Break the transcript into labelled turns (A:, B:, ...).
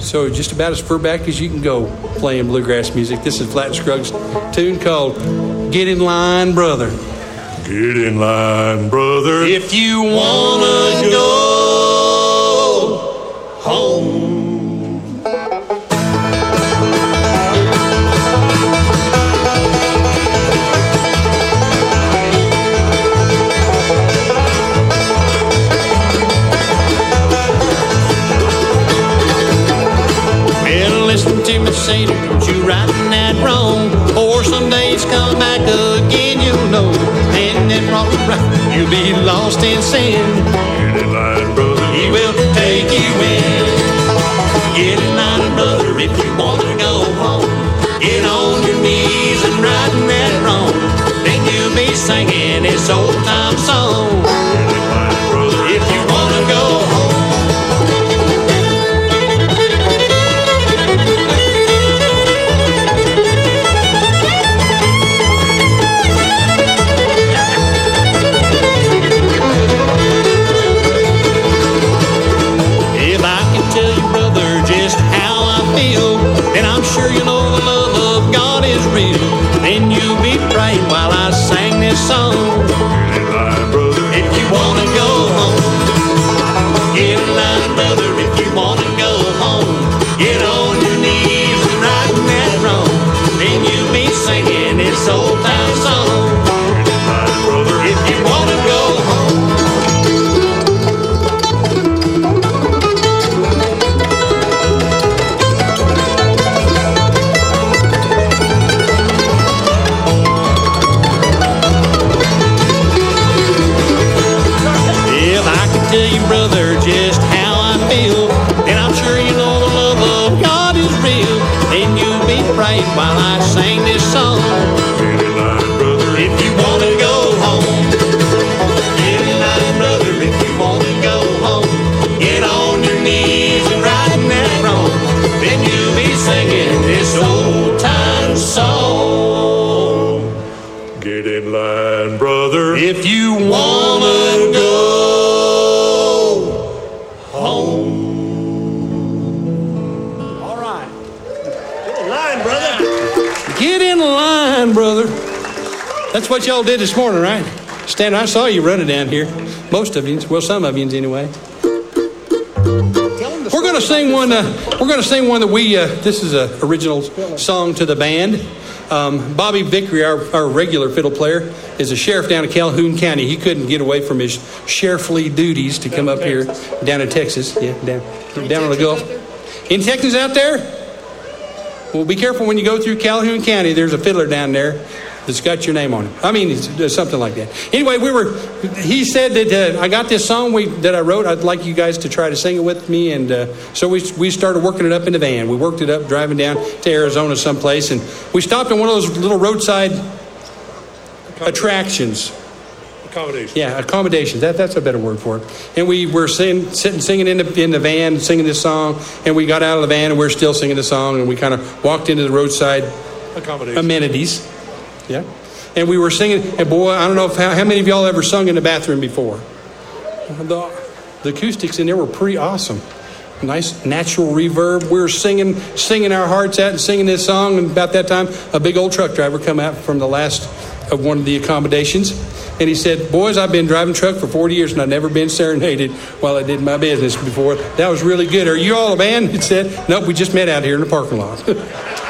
A: So just about as far back as you can go playing bluegrass music. This is Flat Scruggs' tune called Get in Line, Brother.
B: Get in line, brother.
A: If you wanna go home.
C: Listen to me say, don't you rightin' that wrong, or some days come back again, you'll know. And then wrong right, you'll be lost in sin.
B: Get in line, brother.
C: He will take you in. Get in line, brother, if you want to go home. Get on your knees and rightin' that wrong. Then you'll be singing this old time song.
B: Get in line, brother.
C: If you want to go home. And I'm sure you know the love of God is real. Then you'll be praying while I sing this song.
B: Get in line, brother.
C: If you want to go home. Get in line, brother, if you want to go home. Get on your knees and right that wrong. Then you'll be singing this old time song.
B: Get in line, brother.
C: If you want to go home. Tell you, brother, just how I feel. And I'm sure you know the love of God is real. Then you'll be praying while I sing this song.
B: Get in line, brother.
C: If you want to go home. Get in line, brother, if you want to go home. Get on your knees and right that wrong. Then you'll be singing this old time song.
B: Get in line, brother.
C: If you want to go home.
A: All right. Get in line, brother. Get in line, brother. That's what y'all did this morning, right? Stan, I saw you running down here. Most of you, well, some of you anyway. We're going to sing one. We're going to sing one that we. This is an original song to the band. Bobby Vickery, our regular fiddle player, is a sheriff down in Calhoun County. He couldn't get away from his sheriffly duties to come up here down in Texas. Yeah, down on the Gulf. Any Texans out there? Well, be careful when you go through Calhoun County. There's a fiddler down there that's got your name on it. I mean, it's something like that. Anyway, he said that I got this song that I wrote. I'd like you guys to try to sing it with me. And so we started working it up in the van. We worked it up driving down to Arizona someplace. And we stopped in one of those little roadside attractions.
B: Accommodations.
A: Yeah, accommodations. That's a better word for it. And we were singing in the van, singing this song. And we got out of the van and we were still singing the song. And we kind of walked into the roadside amenities. Yeah. And we were singing, and boy, I don't know how many of y'all ever sung in the bathroom before. The acoustics in there were pretty awesome. Nice natural reverb. We were singing our hearts out and singing this song. And about that time, a big old truck driver come out from the last of one of the accommodations. And he said, boys, I've been driving truck for 40 years and I've never been serenaded while I did my business before. That was really good. Are you all a band? He said, nope, we just met out here in the parking lot.